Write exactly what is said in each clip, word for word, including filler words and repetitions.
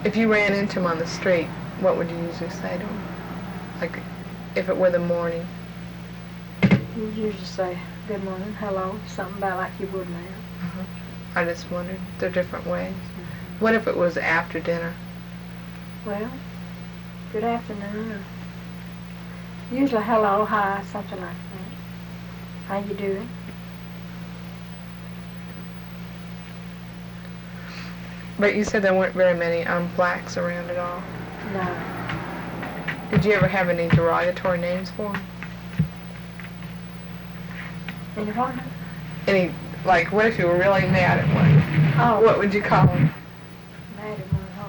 If you ran into him on the street, what would you usually say to him? Like, if it were the morning? You usually say, good morning, hello, something about like you would now. Uh-huh. I just wondered. There are different ways. Mm-hmm. What if it was after dinner? Well, good afternoon. Or usually hello, hi, something like that. How you doing? But you said there weren't very many um, blacks around at all. No. Did you ever have any derogatory names for them? Any what? Any, like, what if you were really mad at one? Oh. What would you call them? Mad at one, huh?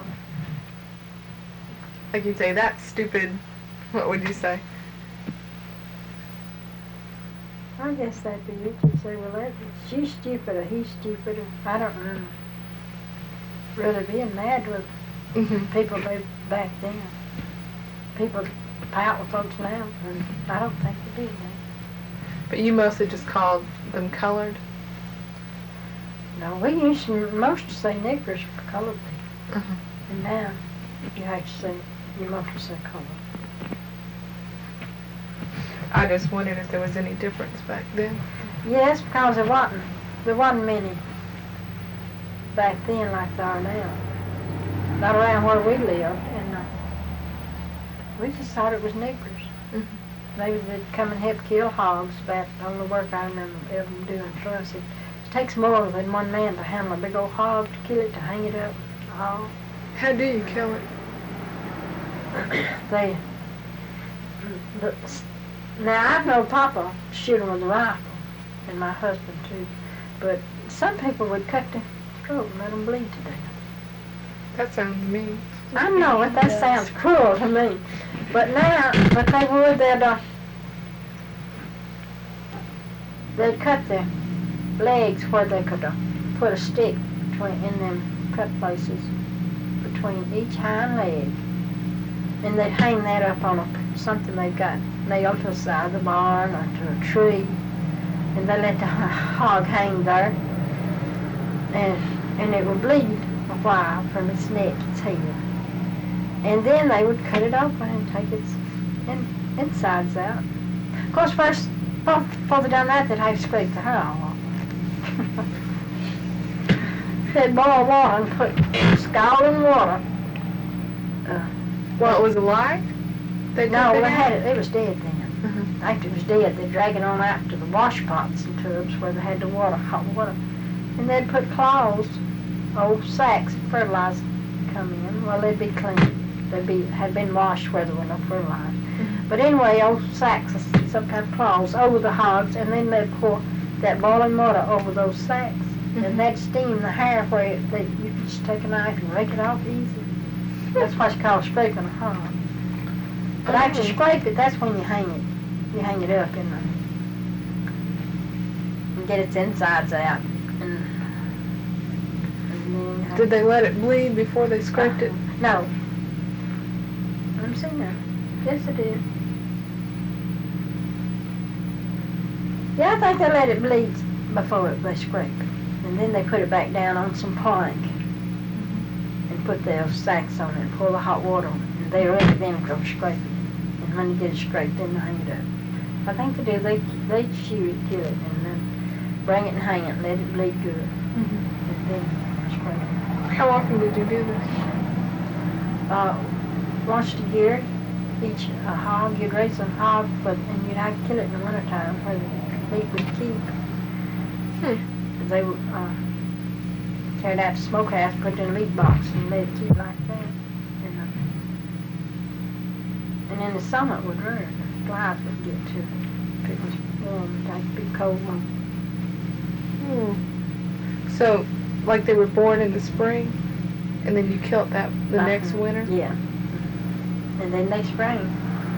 Like you'd say, that's stupid. What would you say? I guess that'd be it. You'd say, well, that, she's stupid or he's stupid. Or, I don't know. Really being mad with mm-hmm. people back then. People pout with folks now, and I don't think they do that. But you mostly just called them colored? No, we used to most to say niggers for colored people. Uh-huh. And now you have to say, you mostly say colored. I just wondered if there was any difference back then. Yes, because there wasn't. There wasn't many back then like there are now. Not around where we lived, and uh, we just thought it was niggers. Mm-hmm. They would come and help kill hogs. About the only work I remember them doing for us. It, it takes more than one man to handle a big old hog, to kill it, to hang it up. Oh. How do you kill it? they, the, now I know Papa shoot them with a rifle, and my husband too, but some people would cut the throat and let them bleed to death. That sounds mean. I know it, that sounds cruel to me, but now, but they would, they'd, uh, they'd cut their legs where they could uh, put a stick between, in them cut places between each hind leg, and they'd hang that up on a, something they got nailed to the side of the barn or to a tree, and they let the hog hang there, and and it would bleed a while from its neck, its head, and then they would cut it open and take its in, insides out. Of course, first before they done that, they'd have to scrape the hair off. They'd boil water and put scalding water. Uh, Well, it was alive? They no, it they out? had it. It was dead then. Uh-huh. After it was dead, they'd drag it on out to the wash pots and tubs where they had the water, hot water. And they'd put claws, old sacks of fertilizer come in. Well, they'd be clean. They'd be had been washed where there was no fertilizer. Mm-hmm. But anyway, old sacks of some kind of claws over the hogs, and then they'd pour that boiling water over those sacks. Mm-hmm. And that'd steam the hair where it, they, you could just take a knife and rake it off easy. That's what's called scraping a hog. But oh. after you scrape it, that's when you hang it. You hang it up in the, and get its insides out. And, and then Did they let it bleed before they scraped uh, it? No. Let me see now. Yes, it did. Yeah, I think they let it bleed before it, they scrape it. And then they put it back down on some plank. Put those sacks on it and pour the hot water on it. And they're ready then to go scrape it. And when you get it scraped, then they hang it up. I think they do. They they shoot it, kill it, and then bring it and hang it and let it bleed good. Mm-hmm. And then scrape it. How often did you do this? Uh, once a year, each uh, hog, you'd raise a hog, but and you'd have to kill it in the wintertime where the meat would keep. Hmm. They would. Uh, Tear it out to the smokehouse, put it in a meat box, and let it keep like that. And, uh, and in the summer it would run. The flies would get to it. If it was warm, like a big cold one. Hmm. So, like they were born in the spring, and then you killed that the uh-huh. next winter? Yeah. And then they sprang.